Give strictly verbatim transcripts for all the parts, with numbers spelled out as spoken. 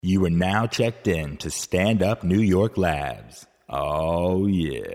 You are now checked in to Stand Up New York Labs. Oh, yeah.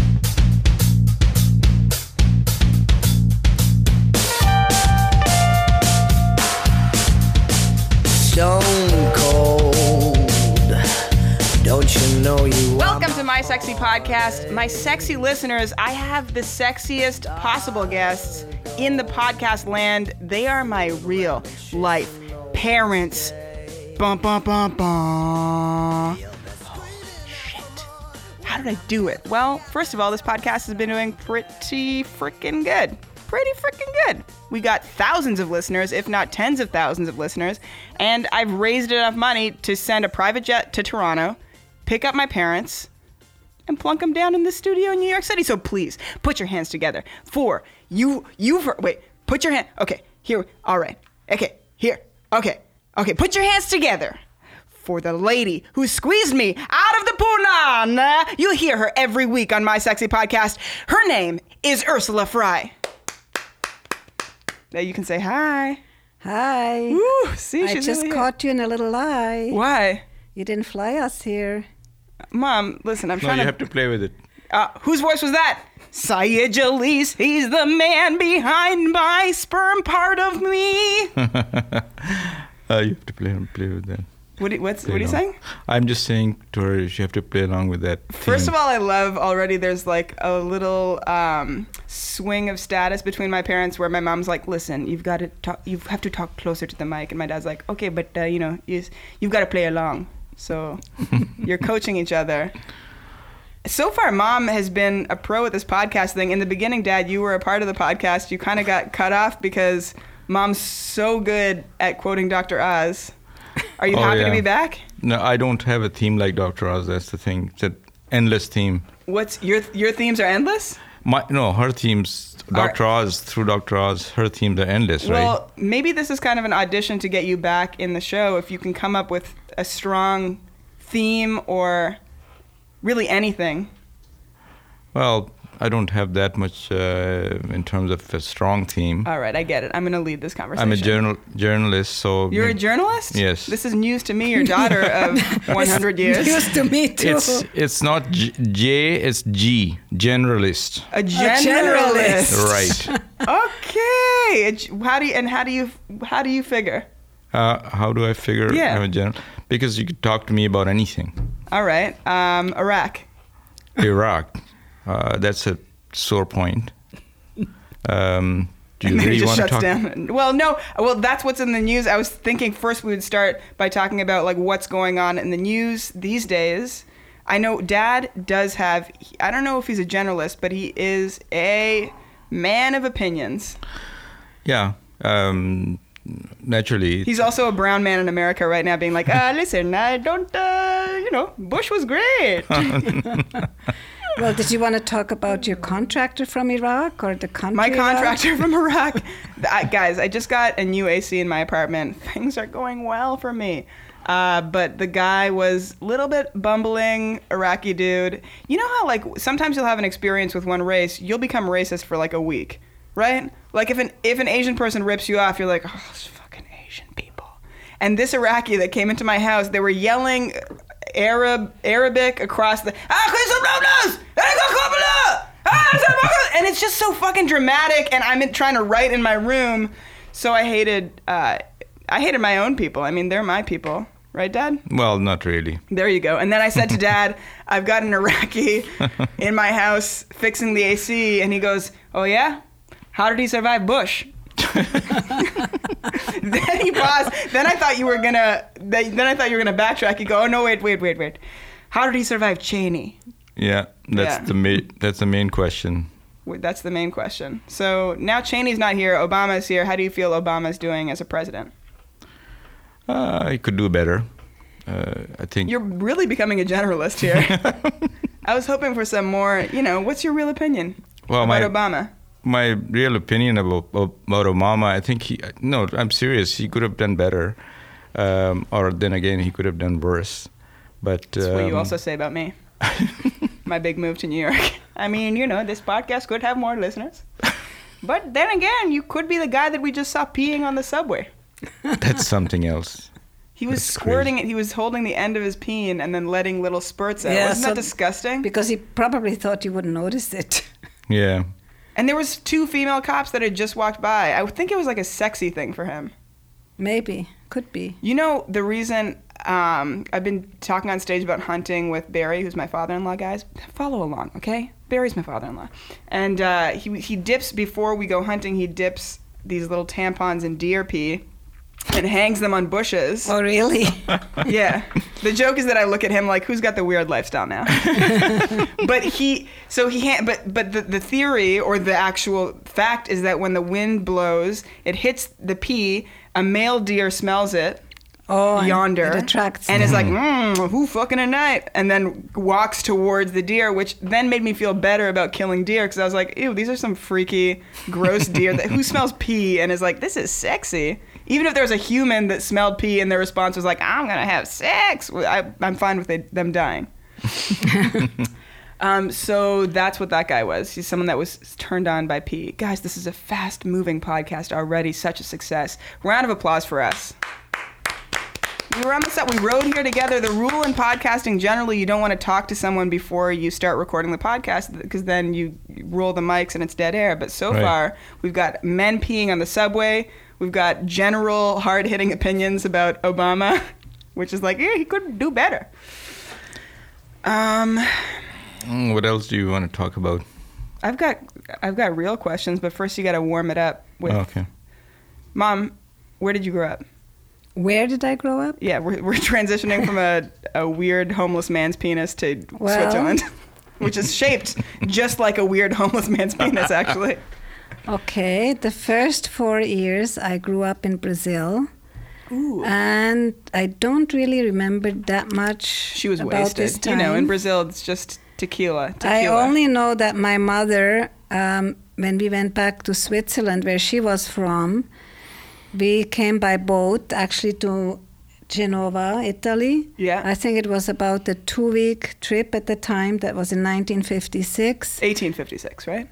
Stone cold, don't you know you Welcome to My Sexy Podcast. My sexy listeners, I have the sexiest possible guests in the podcast land. They are my real life parents. Bum, bum, bum, bum. Holy shit. How did I do it? Well, first of all, this podcast has been doing pretty freaking good. Pretty freaking good. We got thousands of listeners, if not tens of thousands of listeners, and I've raised enough money to send a private jet to Toronto, pick up my parents, and plunk them down in the studio in New York City. So please, put your hands together for you, you've heard, wait, put your hand, okay, here, all right, okay, here, okay, okay, put your hands together for the lady who squeezed me out of the punana. You'll hear her every week on My Sexy Podcast. Her name is Ursula Fry. Now you can say hi. Hi. Ooh, see, I she's just really caught you in a little lie. Why? You didn't fly us here. Mom, listen, I'm No, trying you to... have to play with it. Uh, whose voice was that? Syed Jalise, he's the man behind my sperm part of me. uh, you have to play play with that. What are, what's, Play what are you along. saying? I'm just saying to her, you have to play along with that. First theme. of all, I love already there's like a little um, swing of status between my parents where my mom's like, listen, you've got to talk, you have to talk closer to the mic. And my dad's like, okay, but uh, you know, you, you've got to play along. So you're coaching each other. So far, Mom has been a pro at this podcast thing. In the beginning, Dad, you were a part of the podcast. You kind of got cut off because Mom's so good at quoting Doctor Oz. Are you Oh, happy yeah. to be back? No, I don't have a theme like Doctor Oz. That's the thing. It's an endless theme. What's your your themes are endless? My no, her themes. Doctor Oz through Doctor Oz. Her themes are endless, right? Well, maybe this is kind of an audition to get you back in the show. If you can come up with a strong theme or really anything. Well, I don't have that much uh, in terms of a strong theme. All right, I get it. I'm going to lead this conversation. I'm a journal journalist, so You're a journalist? Yes. This is news to me, your daughter of one hundred years. Used to me too. It's it's not J, J it's G, generalist. A generalist. Right. Okay. It- How do you and how do you how do you figure? Uh, how do I figure Yeah. I'm a general? Because you could talk to me about anything. All right. Um, Iraq. Iraq, uh, that's a sore point. Um, do you And then really it just want to shuts talk? down. Well, no. Well, that's what's in the news. I was thinking first we would start by talking about like what's going on in the news these days. I know Dad does have. I don't know if he's a generalist, but he is a man of opinions. Yeah. Um, naturally. He's also a brown man in America right now, being like, uh, "Listen, I don't. Uh, you know, Bush was great." Well, did you want to talk about your contractor from Iraq or the country? My Iraq? contractor from Iraq. I, guys, I just got a new A C in my apartment. Things are going well for me. Uh, but the guy was a little bit bumbling, Iraqi dude. You know how, like, sometimes you'll have an experience with one race, you'll become racist for, like, a week, right? Like, if an if an Asian person rips you off, you're like, oh, those fucking Asian people. And this Iraqi that came into my house, they were yelling Arab Arabic across the... And it's just so fucking dramatic, and I'm in, trying to write in my room, so I hated... Uh, I hated my own people. I mean, they're my people. Right, Dad? Well, not really. There you go. And then I said to Dad, I've got an Iraqi in my house fixing the A C, and he goes, oh, yeah? How did he survive Bush? Then he paused. Then I thought you were going to... Then I thought you were going to backtrack. You go, oh, no, wait, wait, wait, wait. How did he survive Cheney? Yeah, that's Yeah. the ma- that's the main question. Wait, that's the main question. So now Cheney's not here. Obama's here. How do you feel Obama's doing as a president? Uh, I could do better. Uh, I think. You're really becoming a generalist here. I was hoping for some more, you know, what's your real opinion Well, about my- Obama? My real opinion about about Obama, I think he. No, I'm serious. He could have done better, um, or then again, he could have done worse. But That's what you um, also say about me. My big move to New York. I mean, you know, this podcast could have more listeners. But then again, you could be the guy that we just saw peeing on the subway. That's something else. He was That's squirting crazy. it. He was holding the end of his peen and then letting little spurts out. Yeah, Wasn't so- that disgusting? Because he probably thought you wouldn't notice it. Yeah. And there was two female cops that had just walked by. I would think it was like a sexy thing for him. Maybe. Could be. You know, the reason um, I've been talking on stage about hunting with Barry, who's my father-in-law, guys. Follow along, okay? Barry's my father-in-law. And uh, he, he dips, before we go hunting, he dips these little tampons in deer pee and hangs them on bushes. Oh, really? Yeah. The joke is that I look at him like, who's got the weird lifestyle now? But he, so he, ha- but but the, the theory or the actual fact is that when the wind blows, it hits the pee, a male deer smells it, Oh, and yonder, it attracts and them. is like, mm, who fucking a night? And then walks towards the deer, which then made me feel better about killing deer because I was like, ew, these are some freaky, gross deer that who smells pee and is like, this is sexy. Even if there was a human that smelled pee and their response was like, I'm gonna have sex, I, I'm fine with they, them dying. um, so that's what that guy was. He's someone that was turned on by pee. Guys, this is a fast-moving podcast already, such a success. Round of applause for us. We were on the set. We rode here together. The rule in podcasting, generally, you don't want to talk to someone before you start recording the podcast because then you roll the mics and it's dead air. But so Right. far, we've got men peeing on the subway. We've got general hard-hitting opinions about Obama, which is like, yeah, he could do better. Um, Mm, What else do you want to talk about? I've got I've got real questions, but first you got to warm it up with. Oh, okay. Mom, where did you grow up? Where did I grow up? Yeah, we're, we're transitioning from a, a weird homeless man's penis to Well- Switzerland, which is shaped just like a weird homeless man's penis, actually. Okay, the first four years I grew up in Brazil. Ooh. And I don't really remember that much She was about this wasted. time. You know, in Brazil, it's just tequila. I tequila. only know that my mother, um, when we went back to Switzerland, where she was from, we came by boat actually to Genova, Italy. Yeah. I think it was about a two-week trip at the time. That was in nineteen fifty-six. eighteen fifty-six, right?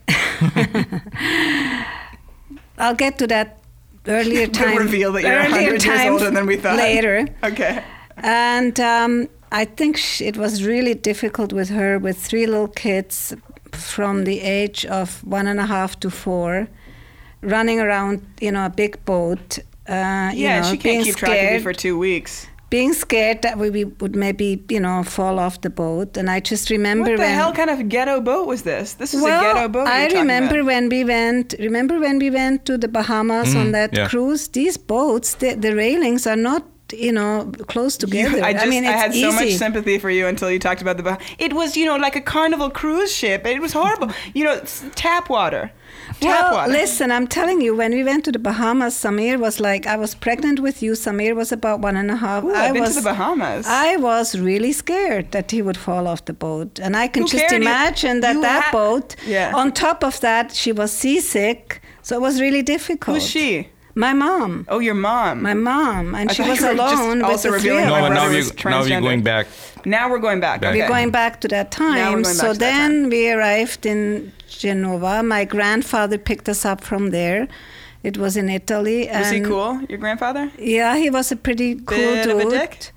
I'll get to that earlier The time. reveal that you're one earlier hundred years time older than we thought. Later. Okay. And um, I think sh- it was really difficult with her, with three little kids from the age of one and a half to four, running around, you know, a big boat. Uh, you Yeah, know, she being can't keep track of you scared- for two weeks. Being scared that we, we would maybe, you know, fall off the boat. And I just remember What the when. hell kind of ghetto boat was this? This is well, a ghetto boat. I you're talking remember about. when we went. Remember when we went to the Bahamas on that yeah. cruise? These boats, the, the railings are not, you know, close together. You, I just, mean, I it's had easy. so much sympathy for you until you talked about the. Bah- it was, you know, like a Carnival cruise ship. It was horrible. You know, it's tap water. Tap Well, water. listen, I'm telling you, when we went to the Bahamas, Samir was like, I was pregnant with you. Samir was about one and a half. Ooh, I I've been was, to the Bahamas. I was really scared that he would fall off the boat. And I can Who just cared? You- imagine that you that ha- boat, Yeah. on top of that, she was seasick. So it was really difficult. Who's she? My mom. Oh, your mom. My mom. And I she thought was you were just alone with also the three revealing of my No, us. but now brother you was now you're transgender. going back. Now we're going back. Back. Okay. We're going back to that Now we're time. going back So to that then we arrived in Genova. My grandfather picked us up from there. It was in Italy. Was he and cool, your grandfather? Yeah, he was a pretty cool Bit dude. of a dick?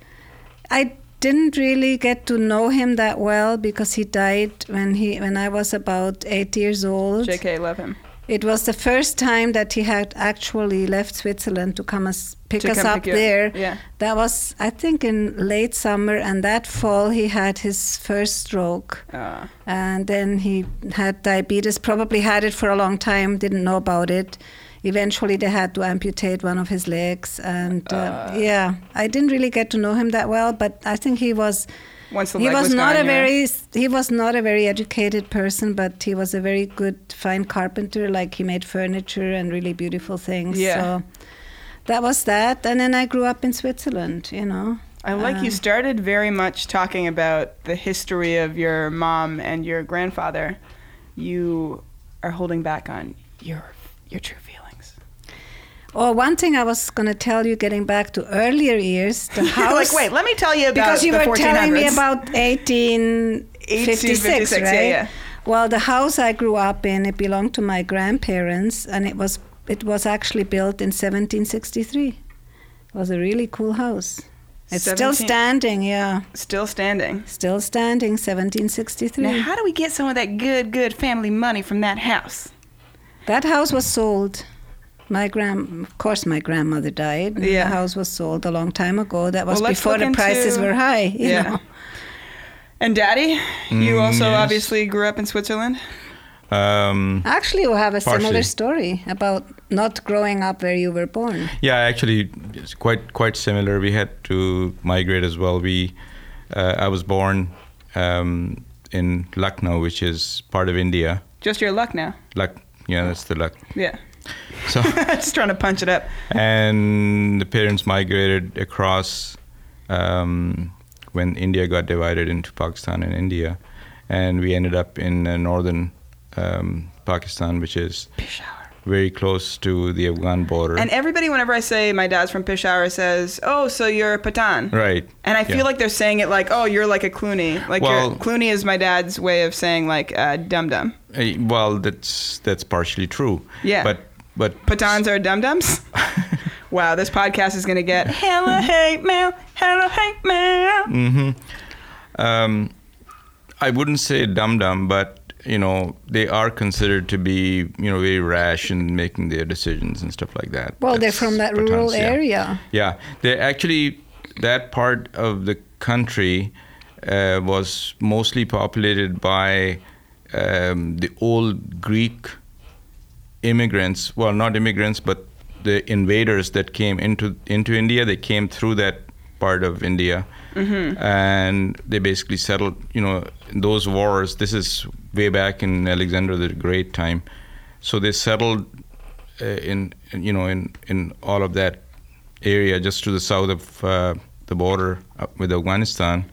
I didn't really get to know him that well because he died when he when I was about eight years old. J K, love him. It was the first time that he had actually left Switzerland to come us pick To us come up pick you up. there. Yeah. That was, I think, in late summer, and that fall he had his first stroke. Uh, And then he had diabetes, probably had it for a long time, didn't know about it. Eventually they had to amputate one of his legs. And uh, yeah, I didn't really get to know him that well, but I think he was... once the He leg was, was not gone, a yeah. very he was not a very educated person, but he was a very good, fine carpenter. Like he made furniture and really beautiful things. Yeah. So that was that. And then I grew up in Switzerland. You know. I like you Um, started very much talking about the history of your mom and your grandfather. You are holding back on your your true feelings. Oh, one thing I was going to tell you, getting back to earlier years, the house. like, wait, let me tell you about because you the were telling me fourteen hundreds. about eighteen fifty-six, eighteen fifty-six, right? yeah, yeah. Well, the house I grew up in, it belonged to my grandparents, and it was it was actually built in seventeen sixty-three. It was a really cool house. It's seventeen still standing, yeah. Still standing. Still standing, seventeen sixty-three. Now, how do we get some of that good, good family money from that house? That house was sold. My grand, of course, my grandmother died. And Yeah. The house was sold a long time ago. That was Well, let's before look the into- prices were high. You Yeah. know? And Daddy, you Mm, also yes. obviously grew up in Switzerland. Um, Actually, we have a Partially. similar story about not growing up where you were born. yeah, actually, it's quite quite similar. We had to migrate as well. We, uh, I was born um, in Lucknow, which is part of India. Just your luck now. Luck, yeah, that's the luck. Yeah. So, Just trying to punch it up. and the parents migrated across um, when India got divided into Pakistan and India, and we ended up in uh, northern um, Pakistan, which is Peshawar. very close to the Afghan border. And everybody, whenever I say my dad's from Peshawar, says, "Oh, so you're Pathan." right. And I feel Yeah. like they're saying it like, "Oh, you're like a Clooney." Like Well- you're, Clooney is my dad's way of saying like uh, dum dum. Uh, well, that's that's partially true. Yeah. But but Pathans are dum dums. Wow, this podcast is gonna get hella hate mail, hella hate mail. hmm Um, I wouldn't say dum dum, but you know they are considered to be you know very rash in making their decisions and stuff like that. Well, they're That's from that rural Pathans, yeah. area. Yeah, they actually that part of the country uh, was mostly populated by um, the old Greek immigrants. Well, not immigrants, but the invaders that came into into India. They came through that part of India, Mm-hmm. and they basically settled. You know, in those wars. This is way back in Alexander the Great time. So they settled uh, in, in you know in in all of that area just to the south of uh, the border uh, with Afghanistan,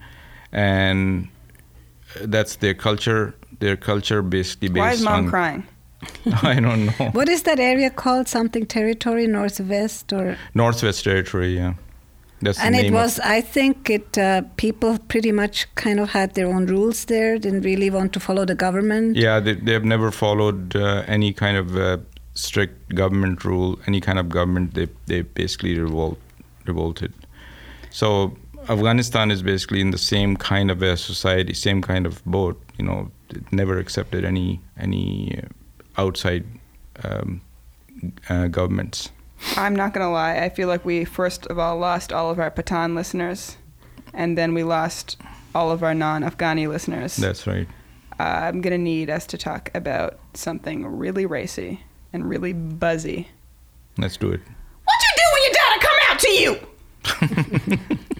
and that's their culture. Their culture basically based Why is mom on. crying? I don't know. What is that area called? Something territory, northwest, or? Northwest Territory, yeah. That's the And name it of- was, I think, it uh, people pretty much kind of had their own rules there. Didn't really want to follow the government. Yeah, they they have never followed uh, any kind of uh, strict government rule, any kind of government. They they basically revolt revolted. So Afghanistan is basically in the same kind of a society, same kind of boat. You know, it never accepted any any uh, outside um, uh, governments. I'm not gonna lie. I feel like we first of all lost all of our Pathan listeners, and then we lost all of our non-Afghani listeners. That's right. Uh, I'm gonna need us to talk about something really racy and really buzzy. Let's do it. What you do when your daughter come out to you?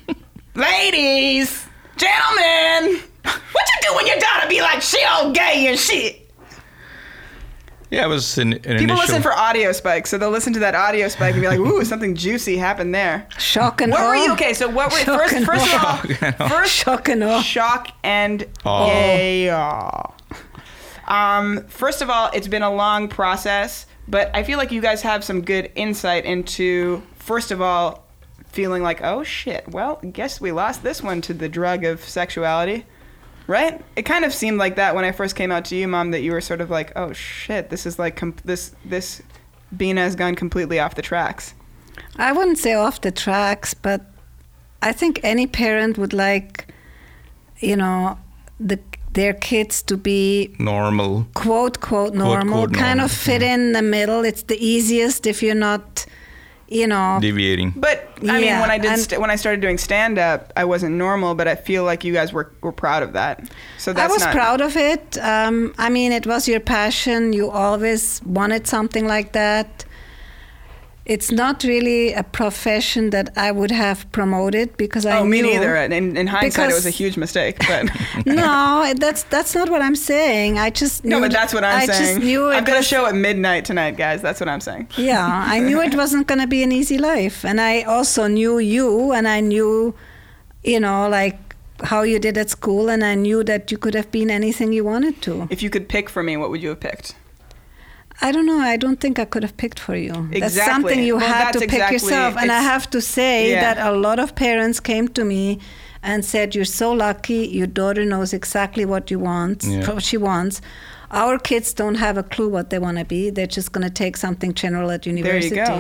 Ladies, gentlemen, what you do when your daughter be like, she all gay and shit? Yeah, it was an, an People initial. listen for audio spikes, so they'll listen to that audio spike and be like, ooh, something juicy happened there. Shock and What awe. were you? Okay, so what were Shock first? and First of awe. all, first Shock and awe. shock and Awe. gay awe. Um, first of all, it's been a long process, but I feel like you guys have some good insight into, first of all, feeling like, oh shit, well, guess we lost this one to the drug of sexuality. Right? It kind of seemed like that when I first came out to you, Mom, that you were sort of like, oh shit, this is like, com- this, this Bina has gone completely off the tracks. I wouldn't say off the tracks, but I think any parent would like, you know, the their kids to be normal. quote quote normal, quote, kind normal, of fit in the middle. It's the easiest if you're not, you know. Deviating. But I mean, Yeah, when I did and- st- when I started doing stand up, I wasn't normal, but I feel like you guys were were proud of that. So that's I was not, proud of it. Um, I mean, it was your passion. You always wanted something like that. It's not really a profession that I would have promoted because I Oh, knew. me neither. In, in hindsight, it was a Because- huge mistake. But No, that's that's not what I'm saying. I just no, knew but that's what I'm I saying. just knew it I've got a was- show at midnight tonight, guys. That's what I'm saying. Yeah, I knew it wasn't going to be an easy life, and I also knew you, and I knew, you know, like how you did at school, and I knew that you could have been anything you wanted to. If you could pick for me, what would you have picked? I don't know. I don't think I could have picked for you. That's Exactly. something you Well, had that's to pick exactly- yourself. And I it's- have to say Yeah. that a lot of parents came to me and said, "You're so lucky. Your daughter knows exactly what you want, Yeah. what she wants. Our kids don't have a clue what they want to be. They're just going to take something general at you university." go.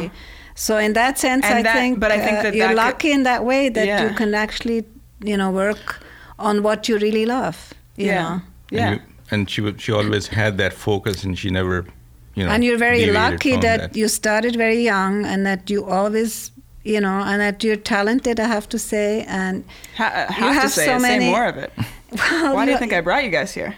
So in that sense, And I that- think, but I think uh, that you're that could- lucky in that way that Yeah. you can actually, you know, work on what you really love. You Yeah. know. Yeah. And, you, and she would- she always had that focus, and she never, you know. And you're very deviated lucky from that, you started very young and that you always, you know, and that you're talented, I have to say. And Ha- you have, to have say so it. many- Say more of it. well, Why do you you- think I brought you guys here?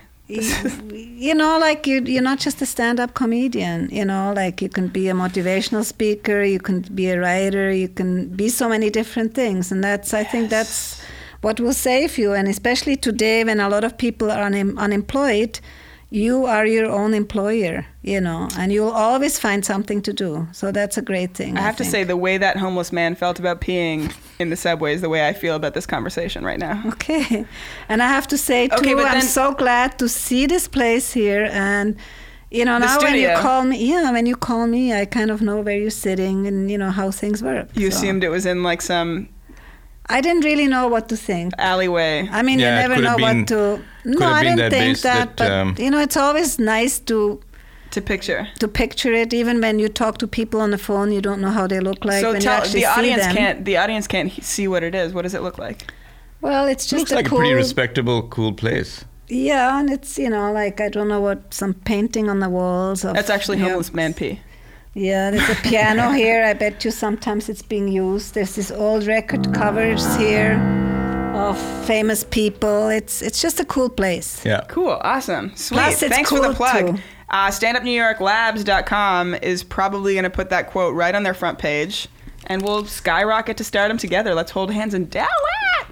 you know, like you, you're not just a stand-up comedian. You know, like you can be a motivational speaker, you can be a writer, you can be so many different things, and that's I think that's what will save you. And especially today, when a lot of people are un- unemployed, you are your own employer. You know, and you'll always find something to do. So that's a great thing. I have to think. say, the way that homeless man felt about peeing in the subway is the way I feel about this conversation right now. Okay. And I have to say, too, Okay, but I'm then- so glad to see this place here. And, you know, The now when you studio. call me, yeah, when you call me, I kind of know where you're sitting and, you know, how things work. You So assumed it was in like some I didn't really know what to think. alleyway. I mean, Yeah, it you never could know have been- what to... could No, have I been didn't that think base that, that, but, um, you know, it's always nice to... To picture. To picture it, even when you talk to people on the phone, you don't know how they look like. so when tell you actually the see audience them. can't the audience can't he- see what it is. What does it look like? Well, it's just Looks a like cool... a pretty respectable, cool place. Yeah, and it's, you know, like, I don't know what, some painting on the walls. Of, That's actually you know, homeless man pee. Yeah, there's a piano here. I bet you sometimes it's being used. There's this old record covers here of famous people. It's it's just a cool place. Yeah. Cool, awesome, sweet. Plus, it's Thanks for the cool, plug. too. Uh, stand up new york labs dot com is probably going to put that quote right on their front page, and we'll skyrocket to stardom together. Let's hold hands and do it.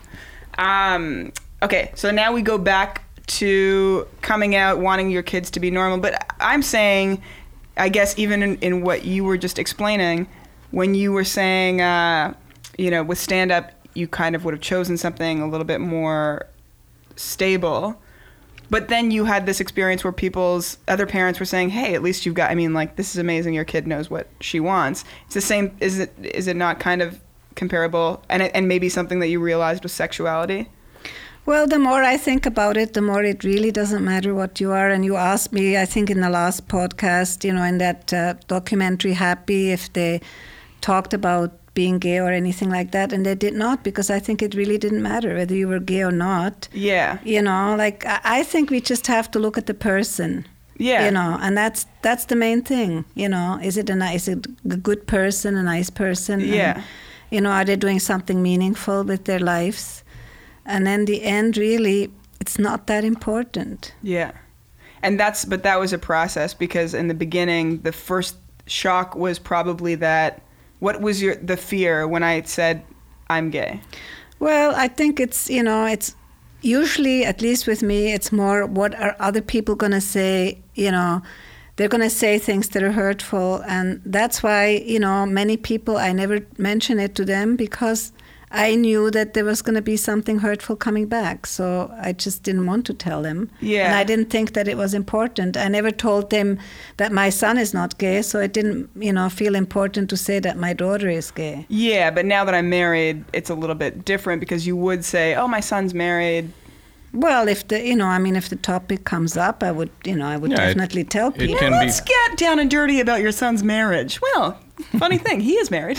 Um, okay, so now we go back to coming out, wanting your kids to be normal. But I'm saying, I guess even in, in what you were just explaining, when you were saying, uh, you know, with stand up, you kind of would have chosen something a little bit more stable. But then you had this experience where people's other parents were saying, "Hey, at least you've got. I mean, like, this is amazing. Your kid knows what she wants." It's the same. Is it? Is it not kind of comparable? And and maybe something that you realized with sexuality. Well, the more I think about it, the more it really doesn't matter what you are. And you asked me, I think in the last podcast, you know, in that uh, documentary Happy, if they talked about being gay or anything like that, and they did not, because I think it really didn't matter whether you were gay or not. Yeah. You know, like, I I think we just have to look at the person. Yeah. You know, and that's that's the main thing. You know, is it a nice, is it a good person, a nice person? Yeah. And, you know, are they doing something meaningful with their lives? And in the end, really, it's not that important. Yeah. And that's, but that was a process, because in the beginning, the first shock was probably that, what was your, the fear when I said, I'm gay? Well, I think it's, you know, it's usually, at least with me, it's more, what are other people going to say? You know, they're going to say things that are hurtful. And that's why, you know, many people, I never mention it to them, because I knew that there was going to be something hurtful coming back. So I just didn't want to tell them. Yeah. And I didn't think that it was important. I never told them that my son is not gay. So it didn't, you know, feel important to say that my daughter is gay. Yeah, but now that I'm married, it's a little bit different, because you would say, oh, my son's married. Well, if the, you know, I mean, if the topic comes up, I would, you know, I would Yeah, it- definitely tell it people. can- Let's be- get down and dirty about your son's marriage. Well, funny thing, he is married.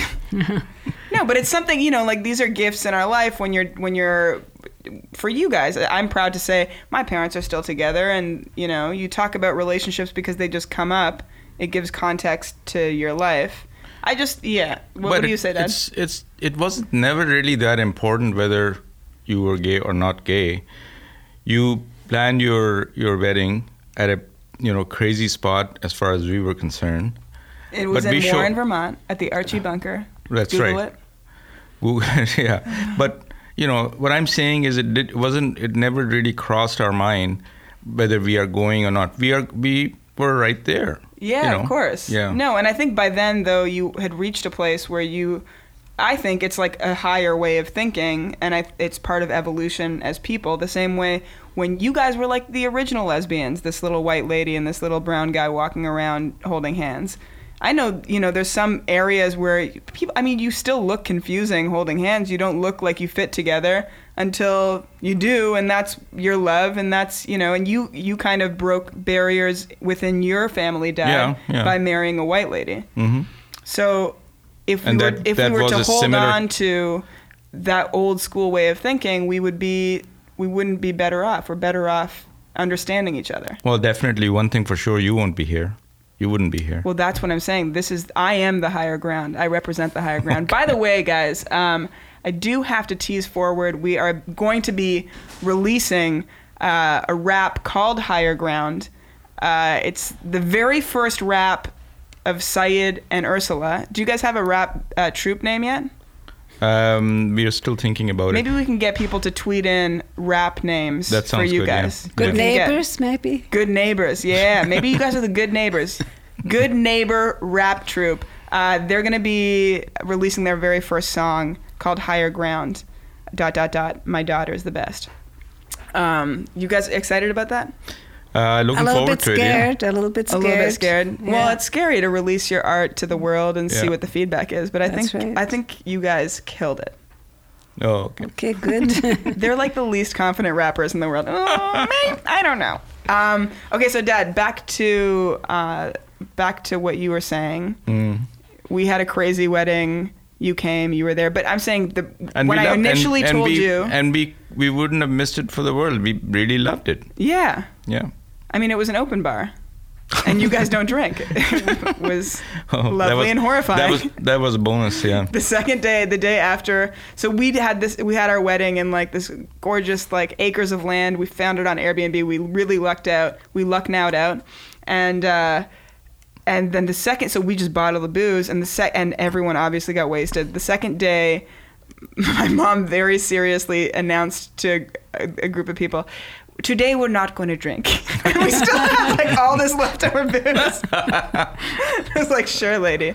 No, but it's something, you know, like, these are gifts in our life when you're, when you're, for you guys, I'm proud to say my parents are still together, and, you know, you talk about relationships because they just come up. It gives context to your life. I just, yeah. What, what do you it- say, Dad? It's, it's, it wasn't never really that important whether you were gay or not gay. You planned your, your wedding at a, you know, crazy spot as far as we were concerned. It was but we in show- Warren, Vermont, at the Archie Bunker. That's Google right. it. Google- yeah, but you know what I'm saying is it did, wasn't. It never really crossed our mind whether we are going or not. We are. We were right there. Yeah, you know? of course. Yeah. No, and I think by then, though, you had reached a place where you, I think it's like a higher way of thinking, and I, it's part of evolution as people. The same way when you guys were like the original lesbians, this little white lady and this little brown guy walking around holding hands. I know, you know, there's some areas where people, I mean, you still look confusing holding hands. You don't look like you fit together until you do, and that's your love, and that's, you know, and you, you kind of broke barriers within your family, Dad, Yeah, yeah. by marrying a white lady. Mm-hmm. So if we And were that- if we that were was to a hold similar- on to that old school way of thinking, we would be we wouldn't be better off. We're better off understanding each other. Well, definitely one thing for sure, you won't be here. You wouldn't be here. Well, that's what I'm saying. This is I am the higher ground. I represent the higher ground. By the way, guys, um, I do have to tease forward. We are going to be releasing uh, a rap called Higher Ground. Uh, it's the very first rap of Syed and Ursula. Do you guys have a rap uh, troupe name yet? Um, we are still thinking about Maybe it. we can get people to tweet in rap names That for sounds you good, yeah. guys. Good We can get- Neighbors, maybe. Good neighbors, yeah. Maybe you guys are the good neighbors. Good neighbor rap troupe. Uh, they're gonna be releasing their very first song called "Higher Ground." Dot dot dot. My daughter's the best. Um, you guys excited about that? Uh, looking A little forward bit to it. Yeah. scared, a little bit A scared. little bit scared. Well, Yeah. it's scary to release your art to the world and see Yeah. what the feedback is. But I That's think right. I think you guys killed it. Oh, okay. Okay, good. They're like the least confident rappers in the world. Oh, man, I don't know. Um, okay, so Dad, back to uh, back to what you were saying. Mm. We had a crazy wedding. You came. You were there. But I'm saying the And when we I loved- initially and, and told we, you, and we we wouldn't have missed it for the world. We really loved it. yeah. Yeah. I mean, it was an open bar, and you guys don't drink. It was Oh, that lovely was- and horrifying. That was that was a bonus. Yeah. The second day, the day after, so we had this. We had our wedding in like this gorgeous like acres of land. We found it on Airbnb. We really lucked out. We lucknowed out, and uh, and then the second, so we just bought all the booze, and the sec, and everyone obviously got wasted. The second day, my mom very seriously announced to a, a group of people, "Today we're not going to drink." And we still have like all this leftover booze. I was like, "Sure, lady."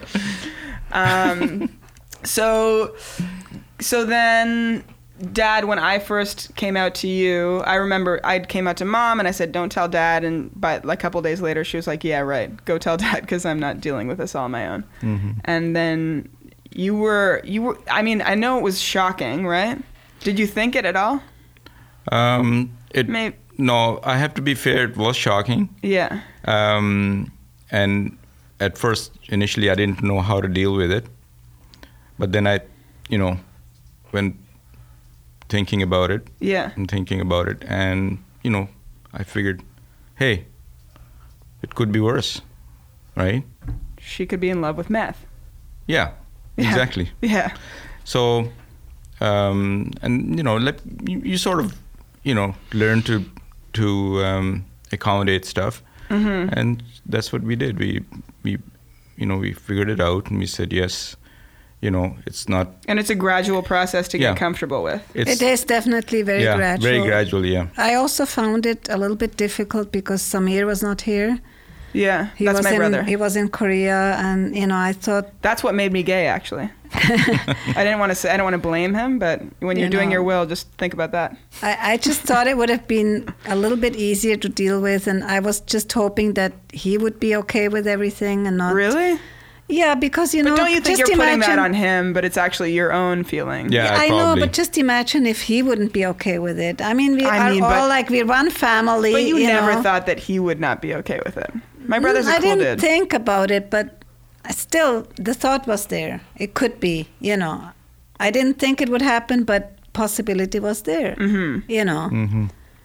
Um, so, so then, Dad, when I first came out to you, I remember I came out to Mom and I said, "Don't tell Dad." And but like a couple days later, she was like, "Yeah, right. Go tell Dad because I'm not dealing with this all on my own." Mm-hmm. And then you were you were. I mean, I know it was shocking, right? Did you think it at all? Um, it Maybe. no. I have to be fair. It was shocking. Yeah. Um, and at first, initially, I didn't know how to deal with it. But then I, you know, went thinking about it Yeah. and thinking about it, and you know, I figured, hey, it could be worse, right? She could be in love with meth. Yeah, Yeah. exactly. Yeah. So, um, and you know, let you, you sort of, you know, learn to to um, accommodate stuff, Mm-hmm. and that's what we did. We we, you know, we figured it out, and we said yes. You know, it's not. And it's a gradual process to Yeah. get comfortable with. It's It is definitely very yeah, gradual. very gradual. Yeah. I also found it a little bit difficult because Samir was not here. Yeah, He that's was my in, brother. He was in Korea, and you know, I thought, That's what made me gay, actually. I didn't want to say I don't want to blame him, but when you're You doing know. your will, just think about that. I, I just thought it would have been a little bit easier to deal with, and I was just hoping that he would be okay with everything and not. Really? Yeah, because you know. But don't you think just you're putting that imagine- on him, but it's actually your own feeling? Yeah, I know, probably. but just imagine if he wouldn't be okay with it. I mean, we I are mean, all but- like we're one family. But you, never know. thought that he would not be okay with it. My brother's a I cool didn't dude. think about it, but still, the thought was there. It could be, you know. I didn't think it would happen, but possibility was there. Mm-hmm. You know. Mm-hmm.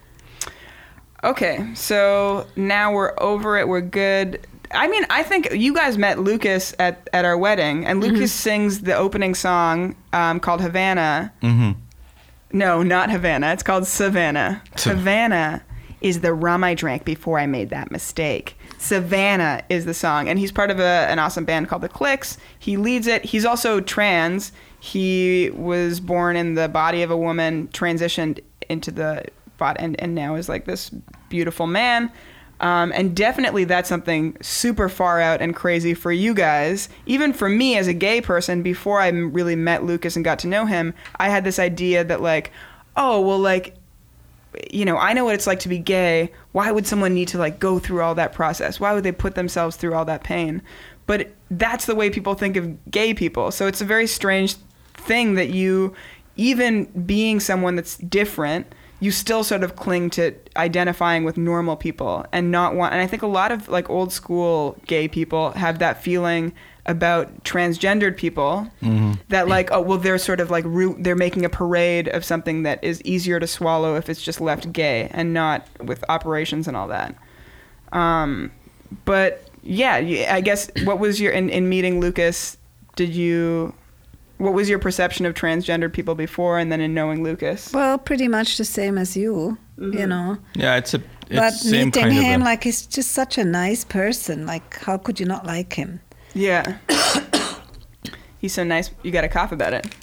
Okay, so now we're over it. We're good. I mean, I think you guys met Lucas at, at our wedding, and Mm-hmm. Lucas sings the opening song um, called Havana. Mm-hmm. No, not Havana. It's called Savannah. Sav- Havana is the rum I drank before I made that mistake. Savannah is the song, and he's part of a, an awesome band called The Clicks. He leads it. He's also trans. He was born in the body of a woman, transitioned into the body, and, and now is like this beautiful man. Um, and definitely that's something super far out and crazy for you guys. Even for me as a gay person, before I m- really met Lucas and got to know him, I had this idea that like, oh, well, like, you know, I know what it's like to be gay. Why would someone need to like go through all that process? Why would they put themselves through all that pain? But that's the way people think of gay people. So it's a very strange thing that you, even being someone that's different, you still sort of cling to identifying with normal people and not want. And I think a lot of like old school gay people have that feeling about transgendered people mm-hmm. that like, oh, well, they're sort of like root, they're making a parade of something that is easier to swallow if it's just left gay and not with operations and all that. Um, but yeah, I guess what was your, in, in meeting Lucas, did you, what was your perception of transgendered people before and then in knowing Lucas? Well, pretty much the same as you, mm-hmm. you know. Yeah, it's a, it's but same meeting kind him, of a, like, he's just such a nice person. Like, how could you not like him? Yeah. He's so nice. You got to cough about it.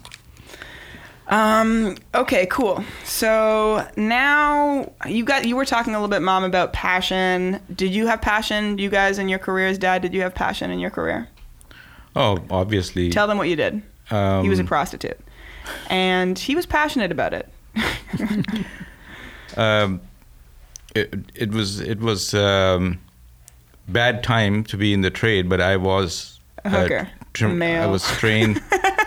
um, okay, cool. So now you got, you were talking a little bit, Mom, about passion. Did you have passion, you guys, in your careers? Dad, did you have passion in your career? Oh, obviously. Tell them what you did. Um, he was a prostitute. And he was passionate about it. um, it, it was, it was, um, bad time to be in the trade, but I was a hooker. Uh, tra- Male. I was trained.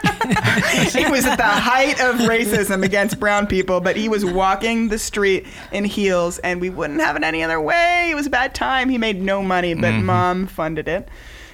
It was at the height of racism against brown people, but he was walking the street in heels, and we wouldn't have it any other way. It was a bad time. He made no money, but mm-hmm. Mom funded it.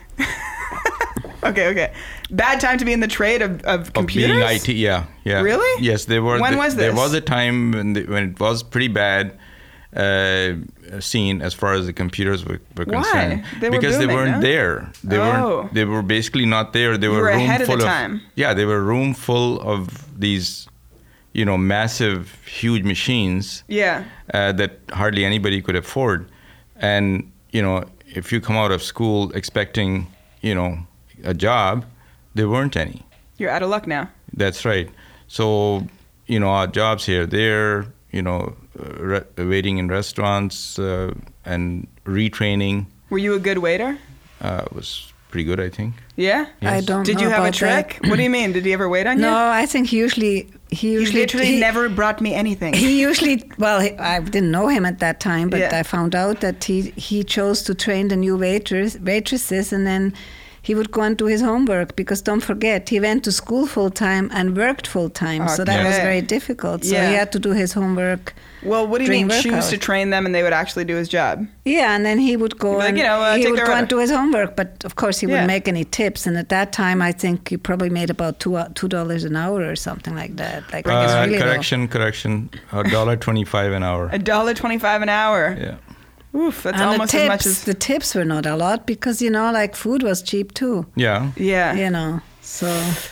okay, okay. Bad time to be in the trade of, of computers? Of being I T, yeah, yeah. Really? Yes, there were. When the, was this? There was a time when, the, when it was pretty bad. Uh, scene as far as the computers were, were Why? concerned. They were because booming, they weren't no? there. They oh. weren't. They were basically not there. They you were, were room ahead of full the of, time. Yeah, they were a room full of these, you know, massive, huge machines. Yeah. Uh, that hardly anybody could afford, and you know, if you come out of school expecting, you know, a job, there weren't any. You're out of luck now. That's right. So, you know, our jobs here, there, you know, uh, re- waiting in restaurants uh, and retraining. Were you a good waiter? Uh, was pretty good, I think. Yeah? Yes. I don't Did know you have a about trick? that. What do you mean? Did he ever wait on no, you? No, I think he usually... He He usually literally he, never brought me anything. He usually... Well, he, I didn't know him at that time, but Yeah. I found out that he, he chose to train the new waiters, waitresses, and then he would go and do his homework, because don't forget, he went to school full-time and worked full-time, so that Okay. was very difficult. So Yeah. he had to do his homework. Well, what do you during mean, choose workout. to train them and they would actually do his job? Yeah, and then he would go He'd be like, and you know, uh, he take would their go order. and do his homework, but of course he Yeah. wouldn't make any tips. And at that time, I think he probably made about two uh, two dollars an hour or something like that. Like it's Uh, really low. correction, correction. A dollar twenty-five an hour. A dollar twenty-five an hour. Yeah. Oof, that's and almost the tips, as much as... the tips were not a lot, because you know, like food was cheap too. Yeah. Yeah. You know, so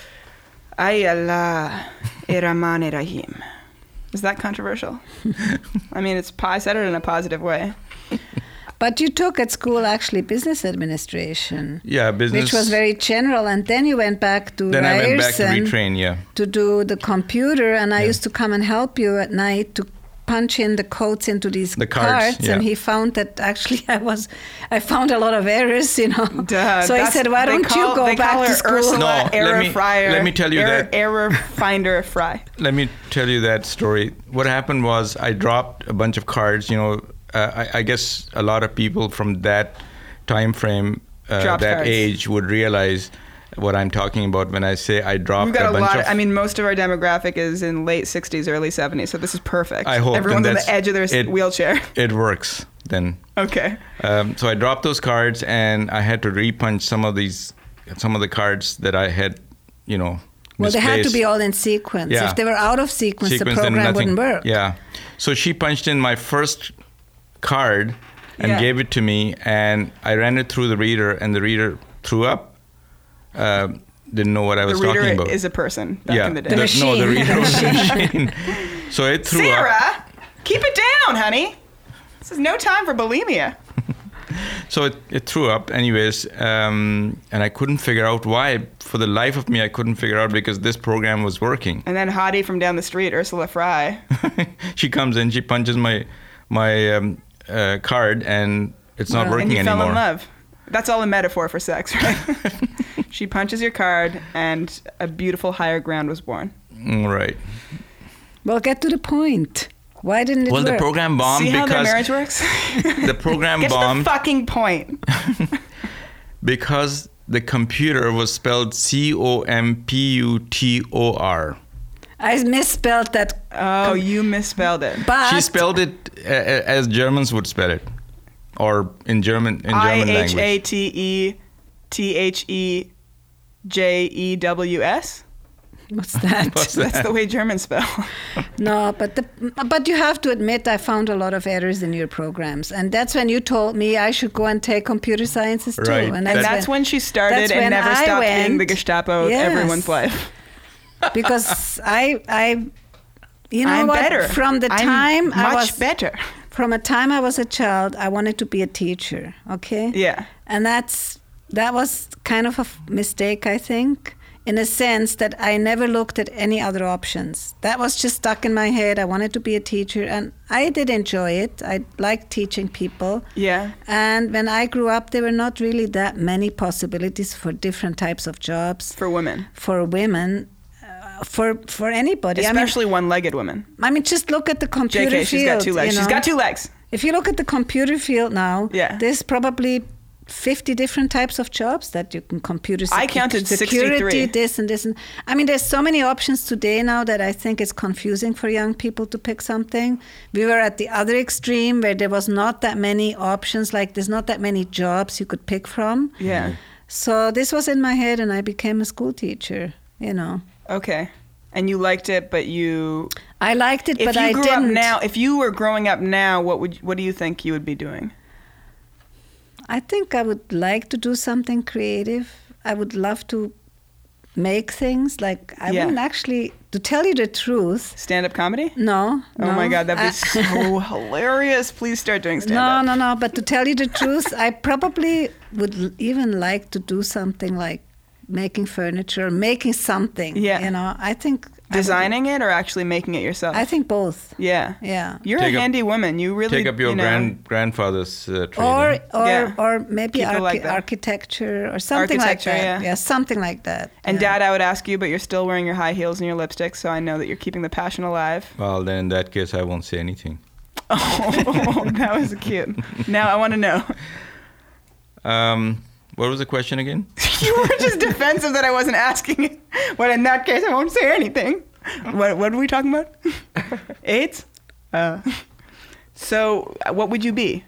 Ay Allah, Irahman Rahim. Is that controversial? I mean, it's I said it in a positive way. But you took at school actually business administration. Yeah, business. Which was very general, and then you went back to Then I went back to Ryerson retrain, yeah. to do the computer, and I Yeah. used to come and help you at night to punch in the codes into these The cards, and yeah. he found that actually I was, I found a lot of errors, you know. Duh, so he that's- said, why they don't call- you go they back call to her school? Ursula No, let Error me- Fryer. let me tell you error, that- Error Finder Fry. Let me tell you that story. What happened was I dropped a bunch of cards. You know, uh, I, I guess a lot of people from that time frame, uh, Dropped that cards. age, would realize what I'm talking about when I say I dropped We've got a a bunch lot. of. I mean, most of our demographic is in late sixties, early seventies, so this is perfect. I hope everyone's then on the that's- edge of their s- it- wheelchair. It works then. Okay. Um, so I dropped those cards, and I had to repunch some of these, some of the cards that I had, you know. Well, they had to misplaced. be all in sequence. Yeah. If they were out of sequence, Sequence, the then program nothing- wouldn't work. Yeah. So she punched in my first card and Yeah. gave it to me, and I ran it through the reader, and the reader threw up. Uh, didn't know what I The was reader talking about. is a person back yeah. in the day. The no, the machine. reader was a machine. So it threw up. Sarah, keep it down, honey. This is no time for bulimia. So it, it threw up anyways, um, and I couldn't figure out why. For the life of me, I couldn't figure out, because this program was working. And then Hottie from down the street, Ursula Fry. She comes in, she punches my my um, uh, card, and it's not Well, working and you anymore. fell in love. That's all a metaphor for sex, right? She punches your card, and a beautiful higher ground was born. Mm, Right. Well, get to the point. Why didn't it Well, work? the program bombed See how their because marriage works? the program Get to the bombed fucking point. because the computer was spelled C O M P U T O R. I misspelled that. Oh, you misspelled it. But She spelled it uh, as Germans would spell it, or in German in I German H A language. T E T H E J E W S. what's that? What's That's that? the way Germans spell. No, but the but you have to admit I found a lot of errors in your programs, and that's when you told me I should go and take computer sciences too. Right. And that's when she started that's and when never I stopped being went- the Gestapo of Yes. everyone's life. because I I you know I'm what better. from the I'm time much I was better. from a time I was a child I wanted to be a teacher. Okay. Yeah. And that's that was kind of a f- mistake, I think, in a sense that I never looked at any other options. That was just stuck in my head. I wanted to be a teacher, and I did enjoy it. I liked teaching people. Yeah. And when I grew up, there were not really that many possibilities for different types of jobs For women. for women, uh, for for anybody. Especially one-legged women. I mean, I mean, just look at the computer J K, field. she's got two legs. you She's know? got two legs. If you look at the computer field now, Yeah. there's probably fifty different types of jobs that you can computer I secu- counted security, sixty-three. this and this. And I mean, there's so many options today now that I think it's confusing for young people to pick something. We were at the other extreme where there was not that many options, like there's not that many jobs you could pick from. Yeah. So this was in my head, and I became a school teacher, you know. Okay. And you liked it, but you... I liked it, If but you I grew didn't. up now, if you were growing up now, what would what do you think you would be doing? I think I would like to do something creative. I would love to make things. Like, I Yeah. wouldn't actually, to tell you the truth, Stand-up comedy? no. Oh no. my God, that'd be I- so hilarious. Please start doing No, stand-up. no, no. But to tell you the truth, I probably would l- even like to do something like making furniture, making something. Yeah. You know, I think. I would- Designing it or actually making it yourself? I think both. Yeah. Yeah. You're Take a up- handy woman. You really Take up your you know, grand grandfather's uh, trade. Or, eh? or, Yeah. or maybe People archi- like that. architecture or something like Architecture, that. yeah. something like that. And yeah. Dad, I would ask you, but you're still wearing your high heels and your lipstick, so I know that you're keeping the passion alive. Well, then in that case, I won't say anything. Oh, that was cute. Now I want to know. Um, what was the question again? You were just defensive that I wasn't asking it. Well, in that case, I won't say anything. What, what are we talking about? AIDS? Uh, so, uh, what would you be?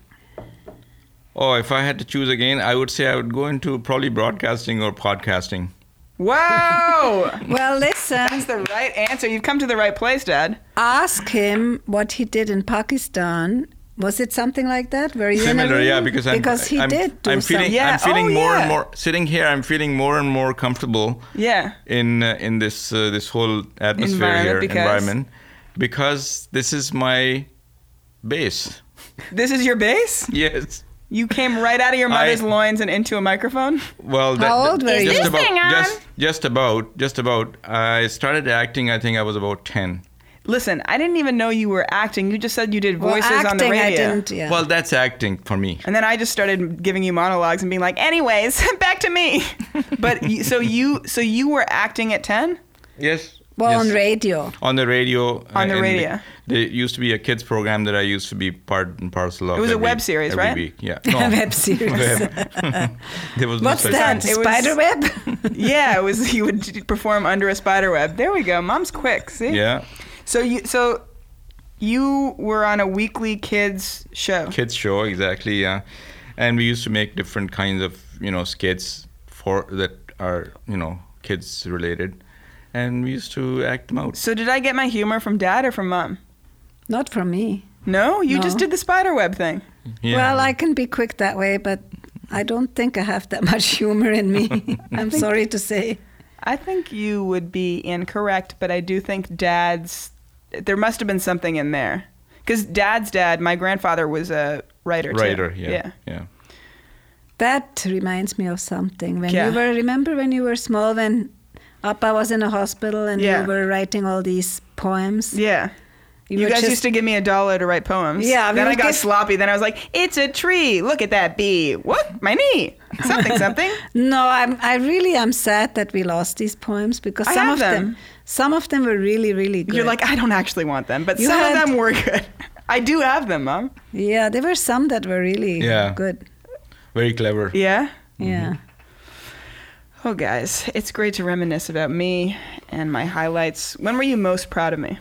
Oh, if I had to choose again, I would say I would go into probably broadcasting or podcasting. Wow! Well, listen. That's the right answer. You've come to the right place, Dad. Ask him what he did in Pakistan. Was it something like that? Were you in a Similar, yeah, room? because I'm because he I'm, did do I'm feeling something. Yeah, I'm feeling oh, more yeah. and more sitting here. I'm feeling more and more comfortable Yeah. in uh, in this uh, this whole atmosphere Environment, here because- environment because this is my base. This is your base? Yes. You came right out of your mother's I- loins and into a microphone? Well, that, How old were just you? Is this about thing on? just just about just about. I started acting. I think I was about ten. Listen, I didn't even know you were acting. You just said you did Well, voices acting, on the radio. I didn't. Yeah. Well, that's acting for me. And then I just started giving you monologues and being like, "Anyways, back to me." But you, so you so you were acting at ten? Yes. well, yes. on radio. On the radio. On the and radio. There used to be a kids program that I used to be part and parcel of. It was a every- web series, every right? Week. Yeah. A No. web series. There was no What's such that? thing. It was- Spiderweb? Yeah, it was you would perform under a spider web. There we go. Mom's quick. See? Yeah. So you so you were on a weekly kids show. Kids show, exactly, yeah. And we used to make different kinds of, you know, skits for that are, you know, kids related. And we used to act them out. So did I get my humor from Dad or from Mom? Not from me. No, you No. just did the spider web thing. Yeah. Well, I can be quick that way, but I don't think I have that much humor in me. I'm sorry to say. I think you would be incorrect, but I do think Dad's. There must have been something in there, because Dad's dad, my grandfather, was a writer. Too. Writer, yeah. Yeah. Yeah. That reminds me of something. When Yeah. you were, remember when you were small, when Appa was in a hospital and Yeah. you were writing all these poems? Yeah. You, were guys just- used to give me a dollar to write poems. Yeah, we Then I would got give- sloppy. Then I was like, "It's a tree. Look at that bee. What? My knee. Something, something." No, I'm, I really am sad that we lost these poems because I some have of them. them. some of them were really, really good. You're like, I don't actually want them, but You some had- of them were good. I do have them, Mom. yeah, there were some that were really Yeah. good. Very clever. Yeah. Yeah. Oh, guys, it's great to reminisce about me and my highlights. When were you most proud of me?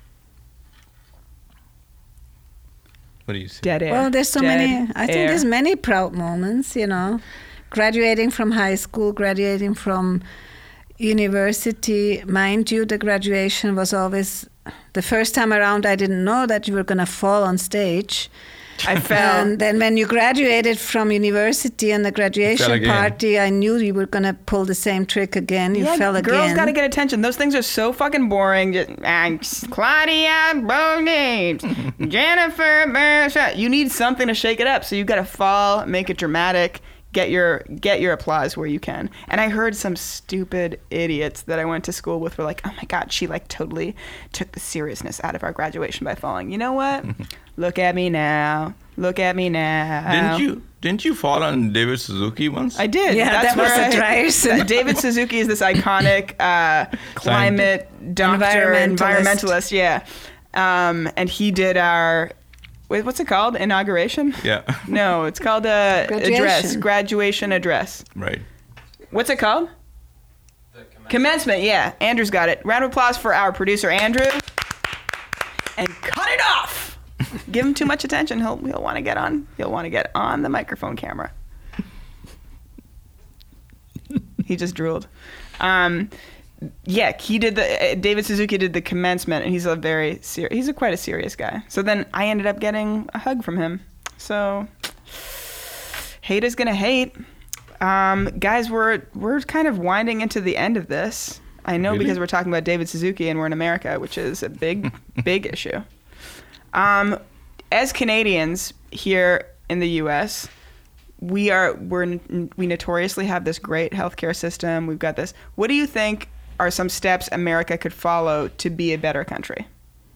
What do you say? Dead air. Well, there's so Dead many. I think air. there's many proud moments. You know, graduating from high school, graduating from university. Mind you, the graduation was always the first time around. I didn't know that you were going to fall on stage. I fell. And then when you graduated from university and the graduation again. party, I knew you were going to pull the same trick again. You Yeah, fell again. girls got to get attention. Those things are so fucking boring. Just, uh, Claudia Bonet, Jennifer Bersha. You need something to shake it up. So you got to fall, make it dramatic, get your get your applause where you can. And I heard some stupid idiots that I went to school with were like, "Oh my God, she like totally took the seriousness out of our graduation by falling." You know what? Look at me now. Look at me now. Didn't you didn't you fall on David Suzuki once? I did. Yeah, That's that was where a I- Ryerson. David Suzuki is this iconic uh, climate doctor, Environmentalist. environmentalist. Yeah, um, and he did our wait, what's it called? Inauguration? Yeah. No, it's called a address, Graduation. graduation address. Right. What's it called? Commencement. Yeah, Andrew's got it. Round of applause for our producer Andrew. And cut it off. Give him too much attention. He'll he'll want to get on. He'll want to get on the microphone camera. He just drooled. Um, yeah, he did the. Uh, David Suzuki did the commencement, and he's a very ser- he's a quite a serious guy. So then I ended up getting a hug from him. So hate is gonna hate. Um, guys, we're we're kind of winding into the end of this. I know Really? because we're talking about David Suzuki and we're in America, which is a big, big issue. Um, as Canadians here in the U S, we are we're we notoriously have this great healthcare system. We've got this. What do you think are some steps America could follow to be a better country?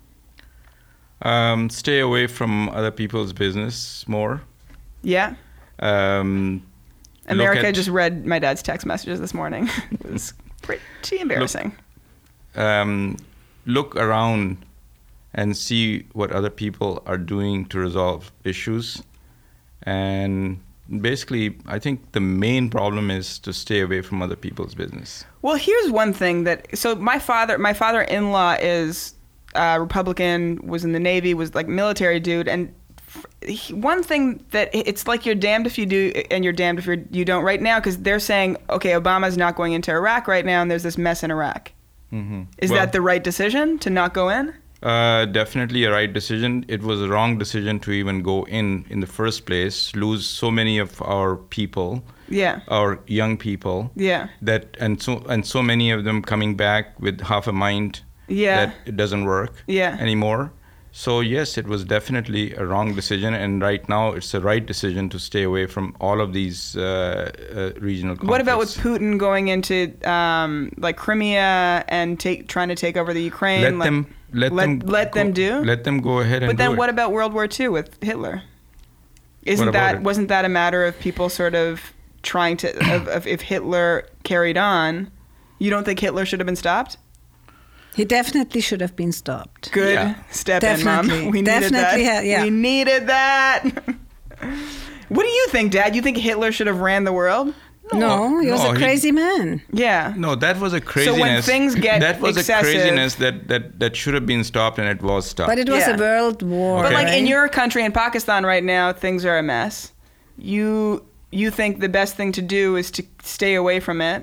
Um, stay away from other people's business more. Yeah, Um, look America at- just read my dad's text messages this morning. It was pretty embarrassing. um, look around and see what other people are doing to resolve issues. And basically, I think the main problem is to stay away from other people's business. Well, here's one thing that so my father, my father-in-law is uh, Republican, was in the Navy, was like military dude, and f- he, one thing that it's like you're damned if you do and you're damned if you're, you don't right now, because they're saying, okay, Obama's not going into Iraq right now, and there's this mess in Iraq. Mm-hmm. Is Well, that the right decision to not go in? Uh, definitely a right decision. It was a wrong decision to even go in in the first place, lose so many of our people, Yeah, our young people, yeah, that and so and so many of them coming back with half a mind yeah, that it doesn't work yeah. anymore. So yes, it was definitely a wrong decision, and right now it's the right decision to stay away from all of these uh, uh, regional conflicts. What about with Putin going into um, like Crimea and take trying to take over the Ukraine? Let like, them let, let- them let them go- do? Let them go ahead and But then do what it. about World War Two with Hitler? Isn't What about that it? wasn't that a matter of people sort of trying to of, of if Hitler carried on, you don't think Hitler should have been stopped? He definitely should have been stopped. Good Yeah. step in, Mom. Definitely. We needed Definitely, that. ha- yeah. We needed that. What do you think, Dad? You think Hitler should have ran the world? No, he was no, a he- crazy man. Yeah. No, that was a So craziness. when things get that was excessive- a craziness that, that, that should have been stopped, and it was stopped. But it was Yeah. a world war. But like in right? your country, in Pakistan right now, things are a mess. You you think the best thing to do is to stay away from it?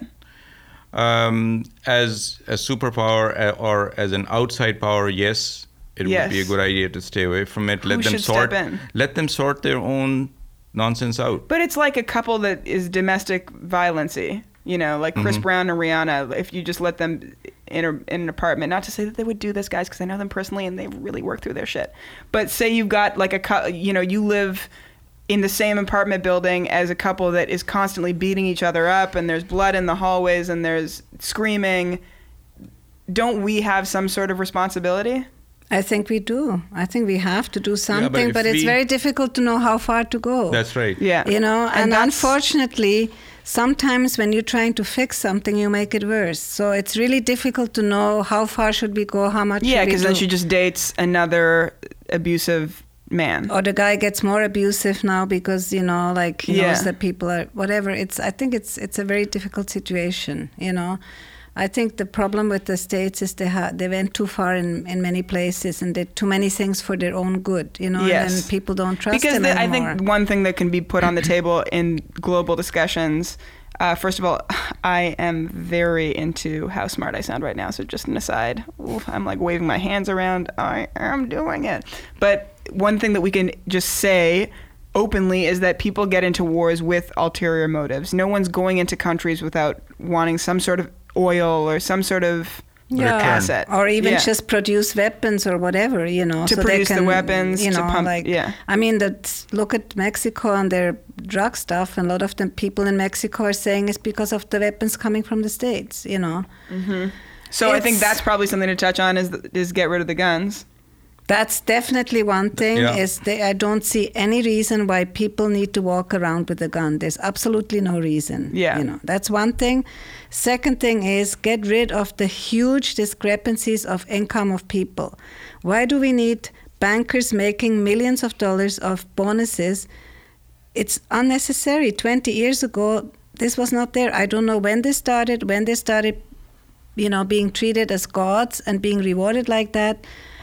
um, as a superpower uh, or as an outside power, yes, it Yes. would be a good idea to stay away from it. Who Let them should sort. step in? Let them sort their own nonsense out. But it's like a couple that is domestic violency. You know, like Chris Mhm. Brown and Rihanna. If you just let them in, a, in an apartment, not to say that they would do this, guys, because I know them personally and they really work through their shit. But say you've got like a, cou- you know, you live in the same apartment building as a couple that is constantly beating each other up, and there's blood in the hallways and there's screaming. Don't we have some sort of responsibility? I think we do. I think we have to do something, if but it's we- very difficult to know how far to go. That's right. Yeah. You know, and, that's- unfortunately, sometimes when you're trying to fix something, you make it worse. So it's really difficult to know how far should we go, how much Yeah, should we because then do. she just dates another abusive man. Or the guy gets more abusive now because, you know, like he Yeah. knows that people are whatever. It's I think it's it's a very difficult situation, you know. I think the problem with the States is they ha- they went too far in, in many places and did too many things for their own good, you know, Yes. and then people don't trust Because them the, I anymore. think one thing that can be put on the table in global discussions, uh, first of all, I am very into how smart I sound right now. So just an aside, Oof, I'm like waving my hands around. I am doing it. But one thing that we can just say openly is that people get into wars with ulterior motives. No one's going into countries without wanting some sort of oil or some sort of Yeah. asset. Or even Yeah. just produce weapons or whatever, you know. To so produce they the can, weapons, you to know, pump- like, yeah. I mean, that look at Mexico and their drug stuff, and a lot of the people in Mexico are saying it's because of the weapons coming from the States, you know. So I think It's- that's probably something to touch on is is get rid of the guns. That's definitely one thing. Yeah. Is they, I don't see any reason why people need to walk around with a gun. There's absolutely no reason. Yeah. You know, that's one thing. Second thing is get rid of the huge discrepancies of income of people. Why do we need bankers making millions of dollars of bonuses? It's unnecessary. twenty years ago, this was not there. I don't know when this started, when they started, you know, being treated as gods and being rewarded like that.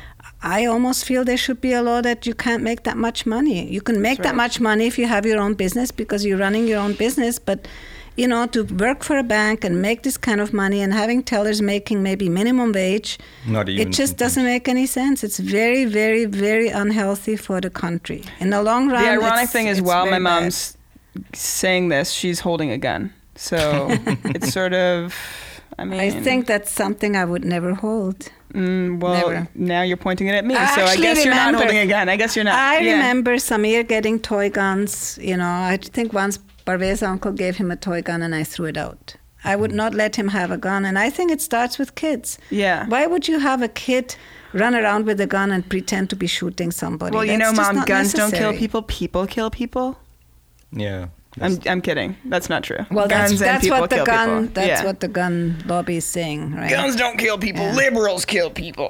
I almost feel there should be a law that you can't make that much money. You can make That's that right. much money if you have your own business because you're running your own business, but you know, to work for a bank and make this kind of money and having tellers making maybe minimum wage, Not even it just sometimes. doesn't make any sense. It's very, very, very unhealthy for the country. In the long run, The ironic it's- thing is, it's while my very bad. mom's saying this, she's holding a gun. So it's sort of, I mean, I think that's something I would never hold. Mm, well, Never. now you're pointing it at me, I so I actually guess you're not remember- holding a gun. I guess you're not. I yeah. remember Samir getting toy guns. You know, I think once Parvez's uncle gave him a toy gun and I threw it out. I would not let him have a gun. And I think it starts with kids. Yeah. Why would you have a kid run around with a gun and pretend to be shooting somebody? Well, you That's know, just Mom, not guns don't kill necessary. people. People kill people. Yeah. I'm I'm kidding. That's not true. Well, guns that's, and that's people what the kill gun. people. That's Yeah. what the gun lobby is saying, right? Guns don't kill people. Yeah. Liberals kill people.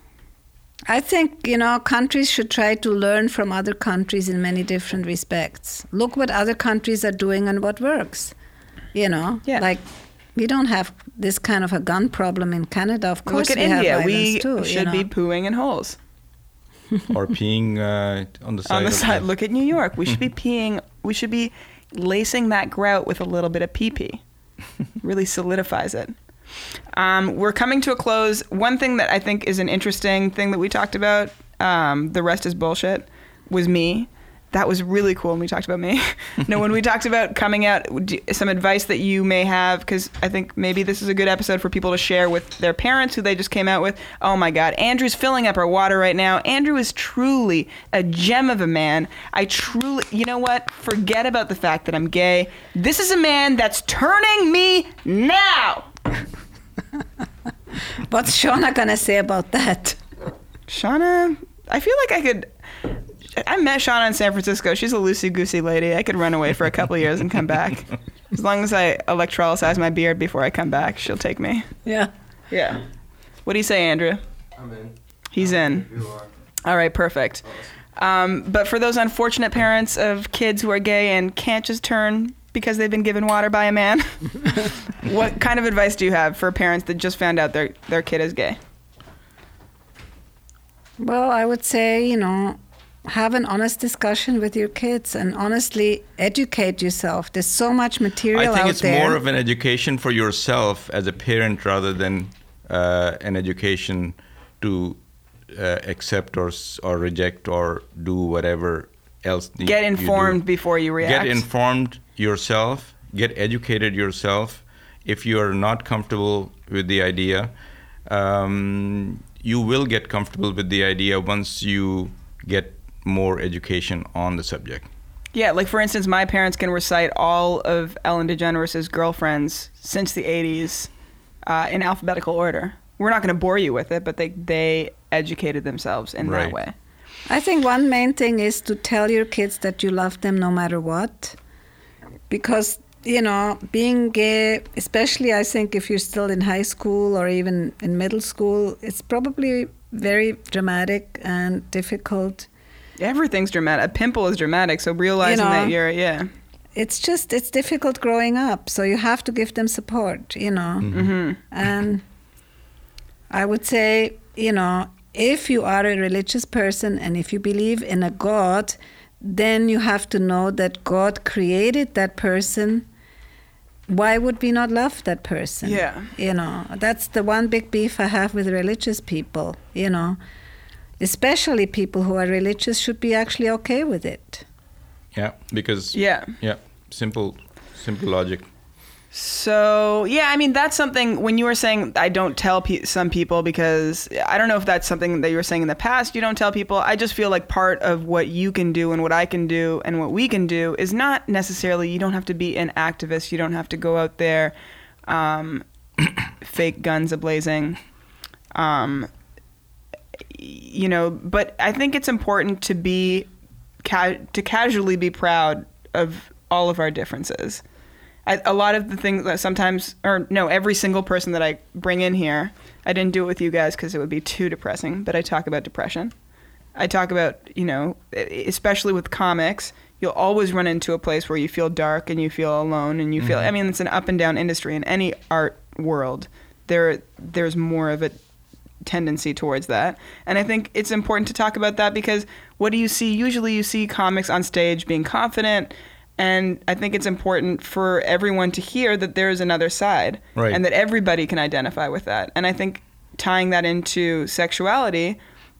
I think, you know, countries should try to learn from other countries in many different respects. Look what other countries are doing and what works. You know, Yeah. like we don't have this kind of a gun problem in Canada. Of course, Look at we India. have violence We too. should you be know. pooing in holes. Or peeing uh, on the side. On the of side, the- look at New York. We should be peeing. We should be lacing that grout with a little bit of pee pee. Really solidifies it. Um, we're coming to a close. One thing that I think is an interesting thing that we talked about, um, the rest is bullshit, was me. That was really cool when we talked about me. No, when we talked about coming out, do- some advice that you may have, because I think maybe this is a good episode for people to share with their parents who they just came out with. Oh my God, Andrew's filling up our water right now. Andrew is truly a gem of a man. I truly, you know what? Forget about the fact that I'm gay. This is a man that's turning me now. What's Shauna gonna say about that? Shauna, I feel like I could. I met Shauna in San Francisco. She's a loosey-goosey lady. I could run away for a couple of years and come back. As long as I electrolyze my beard before I come back, she'll take me. Yeah. Yeah. What do you say, Andrew? I'm in. He's in. You are. All right, perfect. Um, but for those unfortunate parents of kids who are gay and can't just turn because they've been given water by a man, what kind of advice do you have for parents that just found out their, their kid is gay? Well, I would say, you know, have an honest discussion with your kids and honestly educate yourself. There's so much material I think out it's there. more of an education for yourself as a parent rather than uh, an education to uh, accept or s- or reject or do whatever else. you- Get you informed do. before you react. Get informed yourself. Get educated yourself. If you are not comfortable with the idea, um, you will get comfortable with the idea once you get more education on the subject. Yeah, like for instance, my parents can recite all of Ellen DeGeneres' girlfriends since the eighties uh, in alphabetical order. We're not going to bore you with it, but they they educated themselves in that Right. way. I think one main thing is to tell your kids that you love them no matter what. Because, you know, being gay, especially I think if you're still in high school or even in middle school, it's probably very dramatic and difficult. Everything's dramatic. A pimple is dramatic. So realizing You know, that you're, yeah. It's just, it's difficult growing up. So you have to give them support, you know. Mm-hmm. And I would say, you know, if you are a religious person and if you believe in a God, then you have to know that God created that person. Why would we not love that person? Yeah. You know, that's the one big beef I have with religious people, you know. Especially people who are religious should be actually okay with it. Yeah, because Yeah. yeah, simple, simple logic. So, yeah, I mean, that's something when you were saying I don't tell pe- some people because I don't know if that's something that you were saying in the past. You don't tell people. I just feel like part of what you can do and what I can do and what we can do is not necessarily, you don't have to be an activist. You don't have to go out there, um, fake guns a-blazing. Um, you know, but I think it's important to be, ca- to casually be proud of all of our differences. I, a lot of the things that sometimes, or no, every single person that I bring in here, I didn't do it with you guys because it would be too depressing, but I talk about depression. I talk about, you know, especially with comics, you'll always run into a place where you feel dark and you feel alone and you feel, Mm-hmm. I mean, it's an up and down industry in any art world. There, there's more of a tendency towards that. And I think it's important to talk about that because what do you see? Usually you see comics on stage being confident. And I think it's important for everyone to hear that there is another side, Right. and that everybody can identify with that. And I think tying that into sexuality,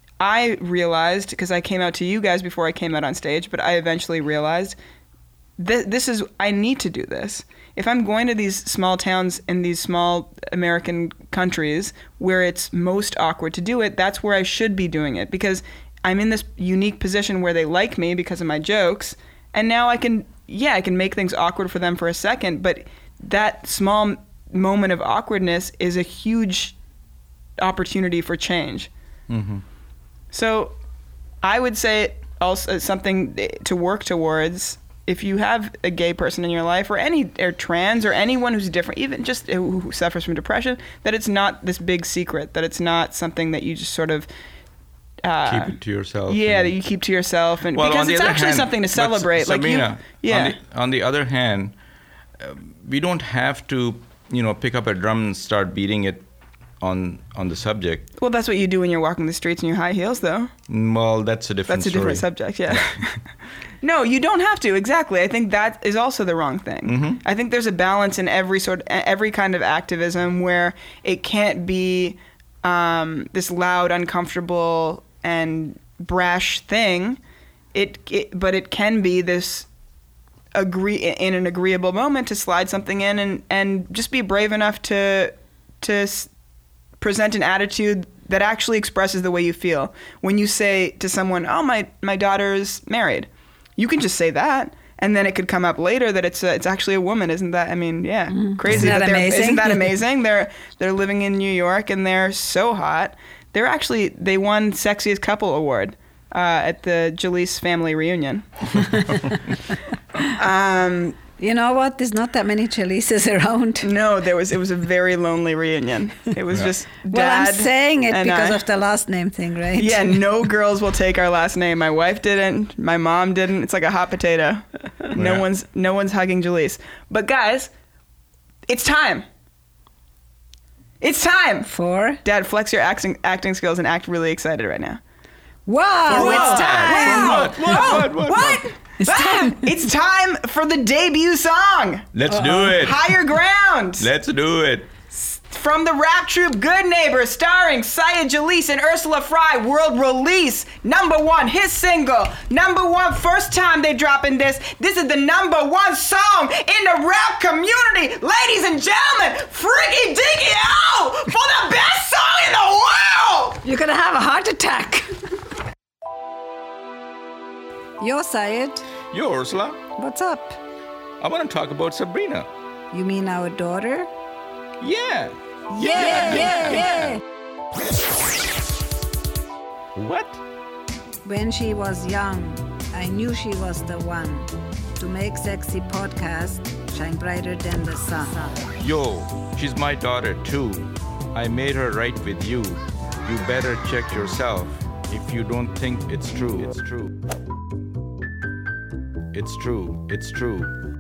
I realized, because I came out to you guys before I came out on stage, but I eventually realized that this is, I need to do this. If I'm going to these small towns in these small American countries where it's most awkward to do it, that's where I should be doing it, because I'm in this unique position where they like me because of my jokes, and now I can... yeah, I can make things awkward for them for a second, but that small moment of awkwardness is a huge opportunity for change. Mm-hmm. So I would say also something to work towards if you have a gay person in your life or any or trans or anyone who's different, even just who suffers from depression, that it's not this big secret, that it's not something that you just sort of Uh, keep it to yourself. Yeah, and- that you keep to yourself, and Well, because on the it's other actually hand- something to but celebrate. Like you, Sabrina, yeah. On the, on the other hand, uh, we don't have to, you know, pick up a drum and start beating it on on the subject. Well, that's what you do when you're walking the streets in your high heels, though. Well, that's a different That's a story. different subject, yeah. No, you don't have to. Exactly. I think that is also the wrong thing. Mm-hmm. I think there's a balance in every sort, every kind of activism where it can't be um, this loud, uncomfortable, and brash thing. It, it, but it can be this agree in an agreeable moment to slide something in and and just be brave enough to to s- present an attitude that actually expresses the way you feel. When you say to someone, "Oh, my my daughter's married," you can just say that, and then it could come up later that it's a, it's actually a woman. Isn't that? I mean, yeah, crazy. Isn't that they're- amazing? Isn't that amazing? they're they're living in New York and they're so hot. They're actually they won Sexiest Couple Award uh, at the Jalise family reunion. um, You know what? There's not that many Jalises around. no, there was it was a very lonely reunion. It was Yeah. just Dad. Well, I'm saying it and because I. of the last name thing, right? Yeah, no girls will take our last name. My wife didn't. My mom didn't. It's like a hot potato. No Yeah. one's no one's hugging Jalise. But guys, it's time. It's time. For? Dad, flex your acting acting skills and act really excited right now. Wow, it's time! Wow. What? What? What? What? What? It's Ah, time. It's time for the debut song. Let's do it. Higher Ground. Let's do it. From the rap troupe Good Neighbors, starring Saya Jalise and Ursula Fry, world release. Number one, his single. Number one, first time they dropping this. This is the number one song in the rap community. Ladies and gentlemen, Freaky Deaky out for the best song in the world. You're gonna have a heart attack. Yo, Syed, Yo, Ursula, what's up? I want to talk about Sabrina. You mean our daughter? Yeah. Yeah, yeah, yeah. What? When she was young, I knew she was the one to make sexy podcast shine brighter than the sun. Yo, she's my daughter too. I made her right with you. You better check yourself If you don't think it's true, it's true. It's true, it's true.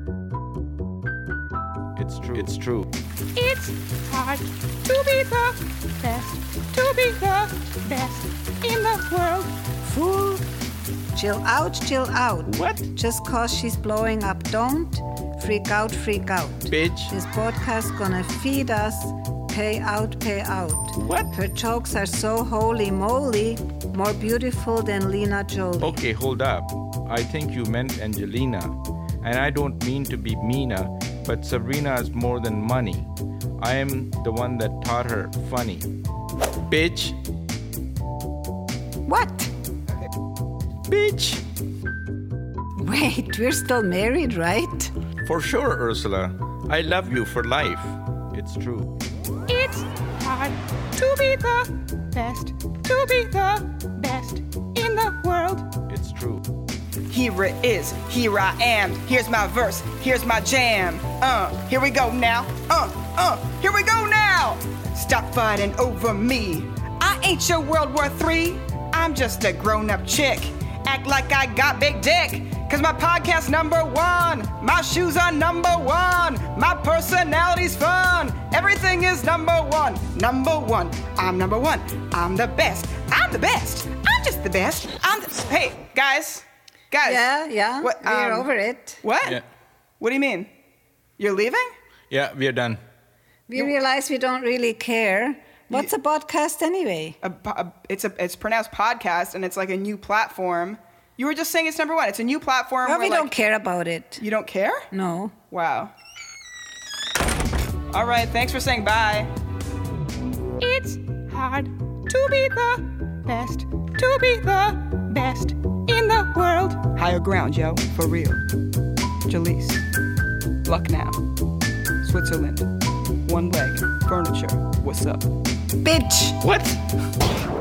It's true, it's true. It's hard to be the best, to be the best in the world. Fool. Chill out, chill out. What? Just cause she's blowing up, don't freak out, freak out. Bitch. This podcast gonna feed us. Pay out, pay out. What? Her jokes are so holy moly, more beautiful than Lena Jolie. Okay, hold up. I think you meant Angelina. And I don't mean to be meaner, but Sabrina is more than money. I am the one that taught her funny. Bitch. What? Bitch. Wait, we're still married, right? For sure, Ursula. I love you for life. It's true. It's hard to be the best, to be the best in the world. It's true. Here it is, here I am. Here's my verse, here's my jam. Uh, here we go now. Uh, uh, here we go now. Stop fighting over me. I ain't your World War Three. I'm just a grown-up chick. Act like I got big dick. Cause my podcast's number one. My shoes are number one. My personality's fun. Everything is number one. Number one. I'm number one. I'm the best. I'm the best. I'm just the best. I'm the... Hey, guys. Guys. Yeah, yeah. What, we're um, over it. What? Yeah. What do you mean? You're leaving? Yeah, we are done. We realize we don't really care. What's a podcast anyway? A, a, it's a it's pronounced podcast, and it's like a new platform. You were just saying it's number one. It's a new platform. Well, where, we like, don't care about it. You don't care? No. Wow. All right, thanks for saying bye. It's hard to be the best, to be the best in the world. Higher ground, yo, for real. Jalise, Lucknow, Switzerland, one leg, furniture, what's up? Bitch! What?